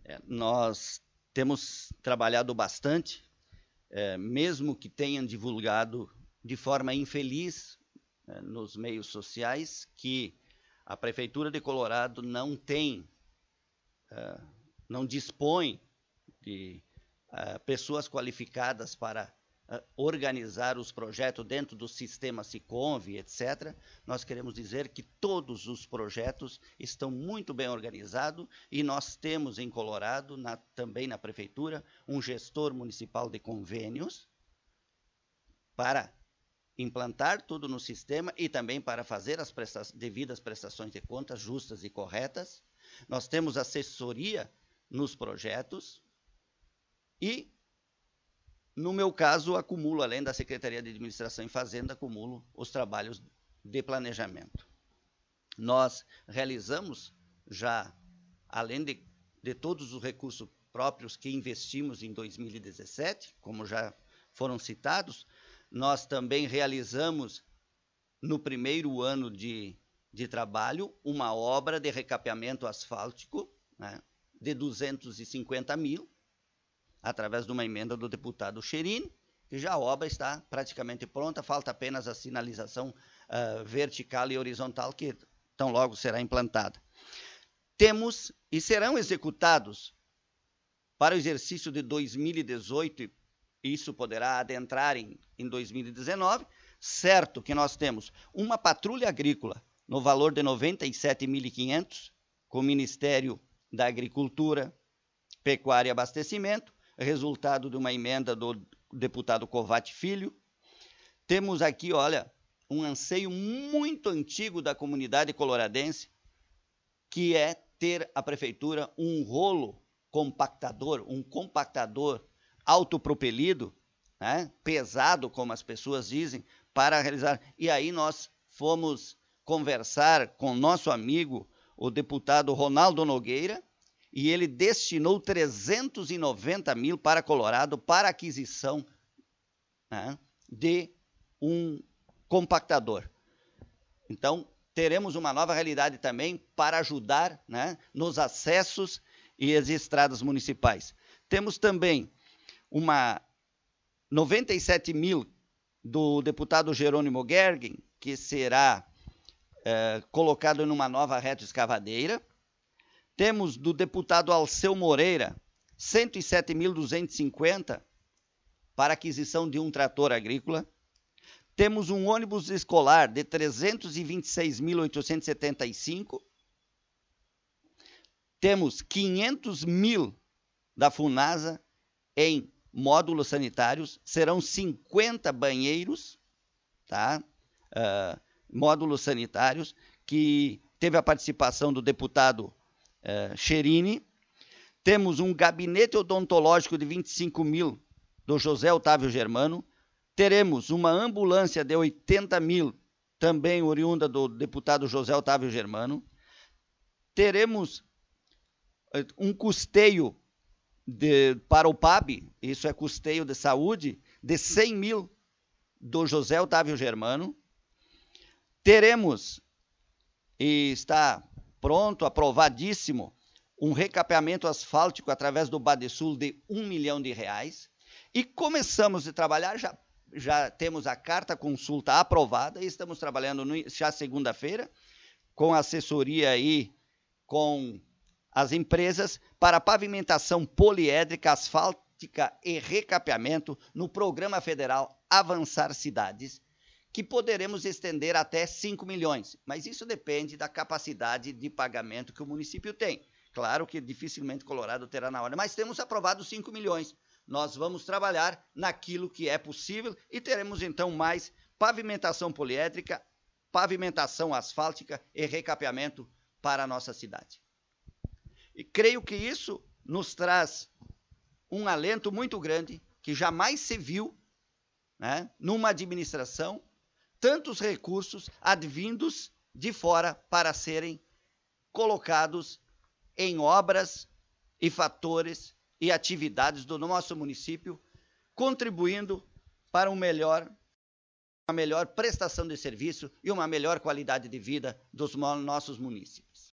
Nós temos trabalhado bastante, mesmo que tenham divulgado de forma infeliz nos meios sociais que a Prefeitura de Colorado não dispõe de pessoas qualificadas para organizar os projetos dentro do sistema Siconv, etc. Nós queremos dizer que todos os projetos estão muito bem organizados e nós temos em Colorado, também na Prefeitura, um gestor municipal de convênios para implantar tudo no sistema e também para fazer as devidas prestações de contas justas e corretas. Nós temos assessoria nos projetos e, no meu caso, acumulo, além da Secretaria de Administração e Fazenda, acumulo os trabalhos de planejamento. Nós realizamos já, além de todos os recursos próprios que investimos em 2017, como já foram citados, nós também realizamos, no primeiro ano de trabalho, uma obra de recapeamento asfáltico, né, de 250 mil, através de uma emenda do deputado Cherini, que já a obra está praticamente pronta, falta apenas a sinalização vertical e horizontal, que tão logo será implantada. Temos e serão executados para o exercício de 2018, e isso poderá adentrar em 2019, certo que nós temos uma patrulha agrícola no valor de 97.500, com o Ministério da Agricultura, Pecuária e Abastecimento, resultado de uma emenda do deputado Covatti Filho. Temos aqui, olha, um anseio muito antigo da comunidade coloradense, que é ter a prefeitura um rolo compactador, um compactador autopropelido, né, pesado, como as pessoas dizem, para realizar. E aí nós fomos conversar com nosso amigo, o deputado Ronaldo Nogueira, e ele destinou 390 mil para Colorado para aquisição, né, de um compactador. Então, teremos uma nova realidade também para ajudar, né, nos acessos e as estradas municipais. Temos também 97 mil do deputado Jerônimo Gergen, que será colocado numa nova retroescavadeira. Temos do deputado Alceu Moreira, 107.250 para aquisição de um trator agrícola. Temos um ônibus escolar de 326.875. Temos 500 mil da Funasa em módulos sanitários. Serão 50 banheiros, tá? Módulos sanitários, que teve a participação do deputado Cherini. Temos um gabinete odontológico de 25 mil do José Otávio Germano. Teremos uma ambulância de 80 mil, também oriunda do deputado José Otávio Germano. Teremos um custeio para o PAB, isso é custeio de saúde, de 100 mil do José Otávio Germano. Teremos, e está pronto, aprovadíssimo, um recapeamento asfáltico através do Badesul de R$1 milhão. E começamos a trabalhar, já temos a carta consulta aprovada e estamos trabalhando já segunda-feira com assessoria aí com as empresas para pavimentação poliédrica, asfáltica e recapeamento no Programa Federal Avançar Cidades, que poderemos estender até 5 milhões, mas isso depende da capacidade de pagamento que o município tem. Claro que dificilmente Colorado terá na hora, mas temos aprovado 5 milhões. Nós vamos trabalhar naquilo que é possível e teremos então mais pavimentação poliédrica, pavimentação asfáltica e recapeamento para a nossa cidade. E creio que isso nos traz um alento muito grande, que jamais se viu, né, numa administração, tantos recursos advindos de fora para serem colocados em obras e fatores e atividades do nosso município, contribuindo para uma melhor prestação de serviço e uma melhor qualidade de vida dos nossos munícipes.